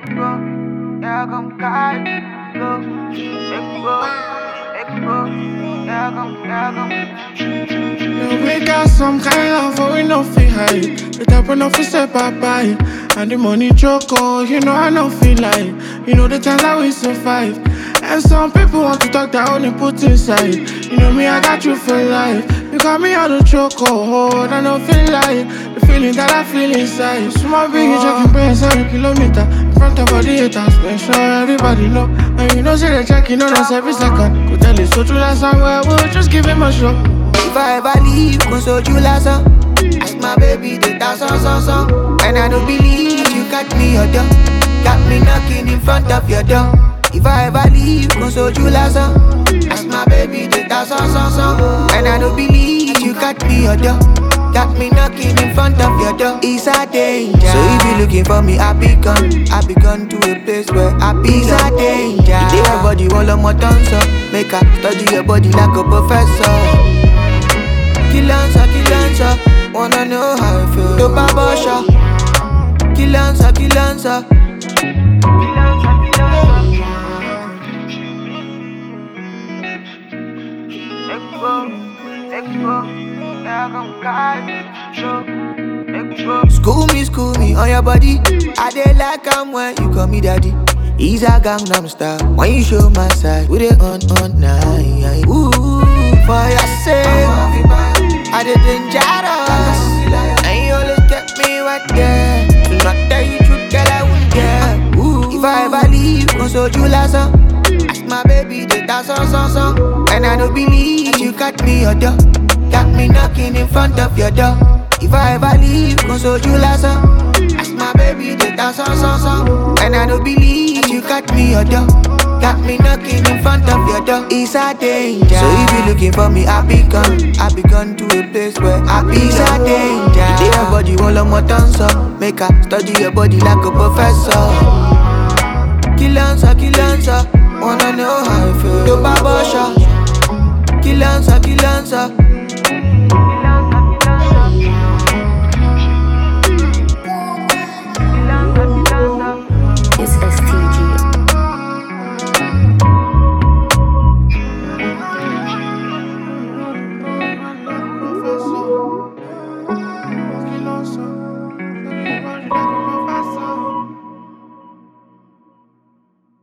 yeah, come carry go. Yeah, come. Now we got some kind of but we no feel high. The type of no feel say bye-bye. And the money choco, you know I no feel like. You know the times that we survive. And some people want to talk that only put inside. You know me, I got you for life. You got me on the choco, I don't feel like the feeling that I feel inside. Small big, you checking brains every kilometer. In front of all the haters, make sure everybody know. And you know, say they checking on us every second. Could tell it's so true that somewhere, we'll just give him a shot. If I ever leave, go so you last ask my baby to dance on. And I don't believe you got me your door. Got me knocking in front of your door. If I ever leave, go so you last ask my baby to dance on. And I don't believe you got me your door. Got me knocking in front of your door. It's a danger. So if you looking for me, I be gone to a place where I be. It's a danger. You your body all on my tongue, so make her study your body like a professor. Kill answer, wanna know how I feel. Do babosha. Kill answer. School me on your body. I dey like when you call me daddy. He's a Gangnam style. When you show my side, we dey on night. Ooh, for your sake, I dey dangerous. And you always get me right there. Do not tell you truth, girl, I won't care. Ooh, if I ever leave, go so you last ask my baby to dance on. And I don't believe you got me your door. Got me knocking in front of your door. If I ever leave, go so you last ask my baby to dance on. And I don't believe you got me your door. Got me knocking in front of your door. It's a danger. So if you looking for me, I be gone to a place where I be. It's a danger. You your body all on my tongue, so make her study your body like a professor. Kill answer, wanna know how I feel. Do babosha. Kill answer.